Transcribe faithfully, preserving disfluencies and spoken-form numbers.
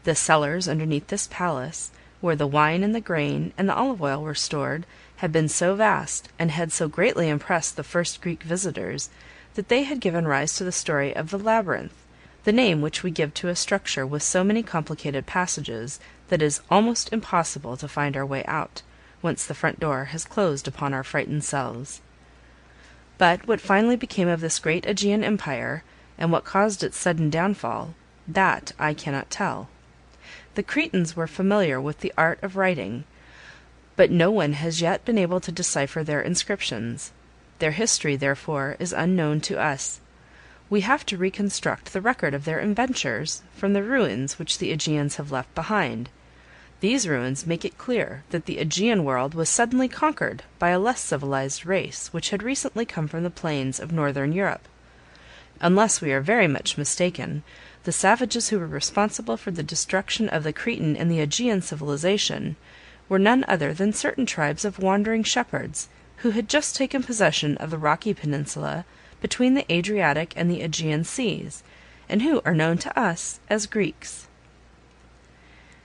The cellars underneath this palace, where the wine and the grain and the olive oil were stored, had been so vast, and had so greatly impressed the first Greek visitors, that they had given rise to the story of the Labyrinth, the name which we give to a structure with so many complicated passages that it is almost impossible to find our way out, once the front door has closed upon our frightened selves. But what finally became of this great Aegean empire, and what caused its sudden downfall, that I cannot tell. The Cretans were familiar with the art of writing, but no one has yet been able to decipher their inscriptions. Their history, therefore, is unknown to us. We have to reconstruct the record of their adventures from the ruins which the Aegeans have left behind. These ruins make it clear that the Aegean world was suddenly conquered by a less civilized race which had recently come from the plains of northern Europe. Unless we are very much mistaken, the savages who were responsible for the destruction of the Cretan and the Aegean civilization were none other than certain tribes of wandering shepherds who had just taken possession of the rocky peninsula between the Adriatic and the Aegean seas, and who are known to us as Greeks.